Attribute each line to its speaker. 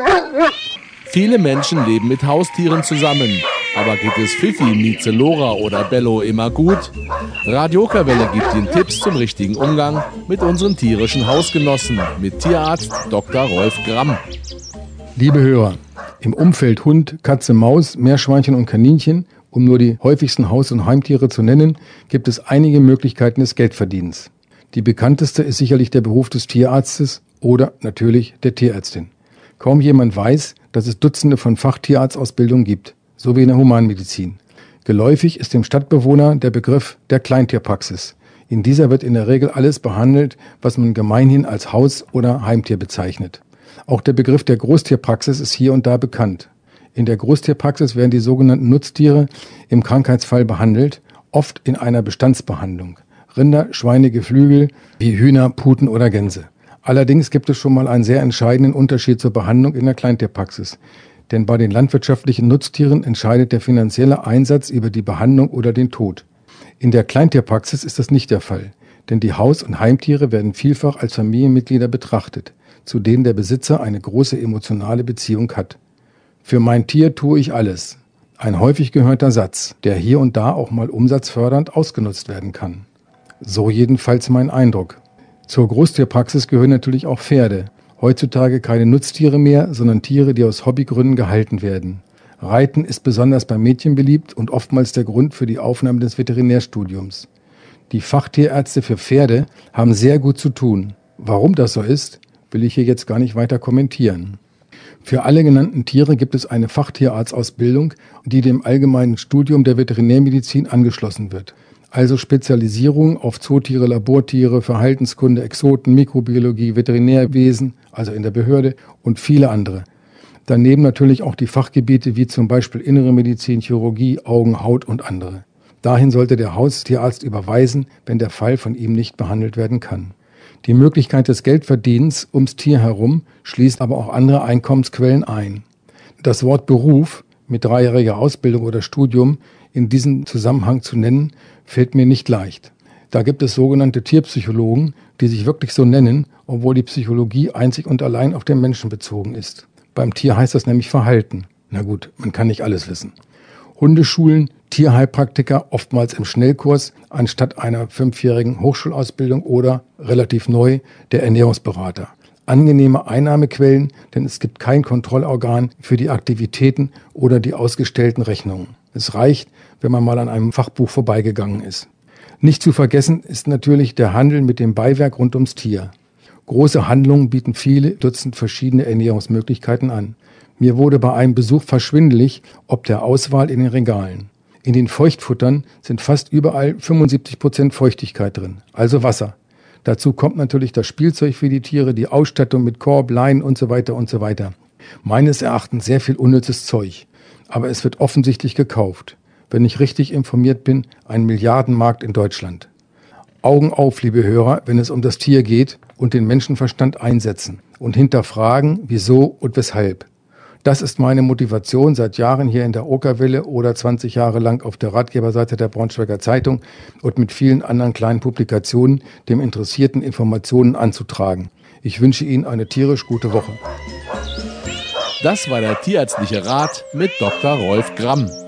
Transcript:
Speaker 1: Viele Menschen leben mit Haustieren zusammen. Aber geht es Fifi, Mieze, Lora oder Bello immer gut? Radio Okerwelle gibt Ihnen Tipps zum richtigen Umgang mit unseren tierischen Hausgenossen mit Tierarzt Dr. Rolf Gramm.
Speaker 2: Liebe Hörer, im Umfeld Hund, Katze, Maus, Meerschweinchen und Kaninchen, um nur die häufigsten Haus- und Heimtiere zu nennen, gibt es einige Möglichkeiten des Geldverdienens. Die bekannteste ist sicherlich der Beruf des Tierarztes oder natürlich der Tierärztin. Kaum jemand weiß, dass es Dutzende von Fachtierarztausbildungen gibt, so wie in der Humanmedizin. Geläufig ist dem Stadtbewohner der Begriff der Kleintierpraxis. In dieser wird in der Regel alles behandelt, was man gemeinhin als Haus- oder Heimtier bezeichnet. Auch der Begriff der Großtierpraxis ist hier und da bekannt. In der Großtierpraxis werden die sogenannten Nutztiere im Krankheitsfall behandelt, oft in einer Bestandsbehandlung. Rinder, Schweine, Geflügel wie Hühner, Puten oder Gänse. Allerdings gibt es schon mal einen sehr entscheidenden Unterschied zur Behandlung in der Kleintierpraxis. Denn bei den landwirtschaftlichen Nutztieren entscheidet der finanzielle Einsatz über die Behandlung oder den Tod. In der Kleintierpraxis ist das nicht der Fall, denn die Haus- und Heimtiere werden vielfach als Familienmitglieder betrachtet, zu denen der Besitzer eine große emotionale Beziehung hat. Für mein Tier tue ich alles. Ein häufig gehörter Satz, der hier und da auch mal umsatzfördernd ausgenutzt werden kann. So jedenfalls mein Eindruck. Zur Großtierpraxis gehören natürlich auch Pferde. Heutzutage keine Nutztiere mehr, sondern Tiere, die aus Hobbygründen gehalten werden. Reiten ist besonders bei Mädchen beliebt und oftmals der Grund für die Aufnahme des Veterinärstudiums. Die Fachtierärzte für Pferde haben sehr gut zu tun. Warum das so ist, will ich hier jetzt gar nicht weiter kommentieren. Für alle genannten Tiere gibt es eine Fachtierarztausbildung, die dem allgemeinen Studium der Veterinärmedizin angeschlossen wird. Also Spezialisierung auf Zootiere, Labortiere, Verhaltenskunde, Exoten, Mikrobiologie, Veterinärwesen, also in der Behörde und viele andere. Daneben natürlich auch die Fachgebiete wie zum Beispiel Innere Medizin, Chirurgie, Augen, Haut und andere. Dahin sollte der Haustierarzt überweisen, wenn der Fall von ihm nicht behandelt werden kann. Die Möglichkeit des Geldverdienens ums Tier herum schließt aber auch andere Einkommensquellen ein. Das Wort Beruf mit 3-jähriger Ausbildung oder Studium in diesem Zusammenhang zu nennen, fällt mir nicht leicht. Da gibt es sogenannte Tierpsychologen, die sich wirklich so nennen, obwohl die Psychologie einzig und allein auf den Menschen bezogen ist. Beim Tier heißt das nämlich Verhalten. Na gut, man kann nicht alles wissen. Hundeschulen, Tierheilpraktiker, oftmals im Schnellkurs, anstatt einer 5-jährigen Hochschulausbildung oder, relativ neu, der Ernährungsberater. Angenehme Einnahmequellen, denn es gibt kein Kontrollorgan für die Aktivitäten oder die ausgestellten Rechnungen. Es reicht, wenn man mal an einem Fachbuch vorbeigegangen ist. Nicht zu vergessen ist natürlich der Handel mit dem Beiwerk rund ums Tier. Große Handlungen bieten viele Dutzend verschiedene Ernährungsmöglichkeiten an. Mir wurde bei einem Besuch fast schwindelig, ob der Auswahl in den Regalen. In den Feuchtfuttern sind fast überall 75% Feuchtigkeit drin, also Wasser. Dazu kommt natürlich das Spielzeug für die Tiere, die Ausstattung mit Korb, Leinen und so weiter und so weiter. Meines Erachtens sehr viel unnützes Zeug. Aber es wird offensichtlich gekauft. Wenn ich richtig informiert bin, ein Milliardenmarkt in Deutschland. Augen auf, liebe Hörer, wenn es um das Tier geht und den Menschenverstand einsetzen und hinterfragen, wieso und weshalb. Das ist meine Motivation seit Jahren hier in der Okerwelle oder 20 Jahre lang auf der Ratgeberseite der Braunschweiger Zeitung und mit vielen anderen kleinen Publikationen dem Interessierten Informationen anzutragen. Ich wünsche Ihnen eine tierisch gute Woche.
Speaker 1: Das war der tierärztliche Rat mit Dr. Rolf Gramm.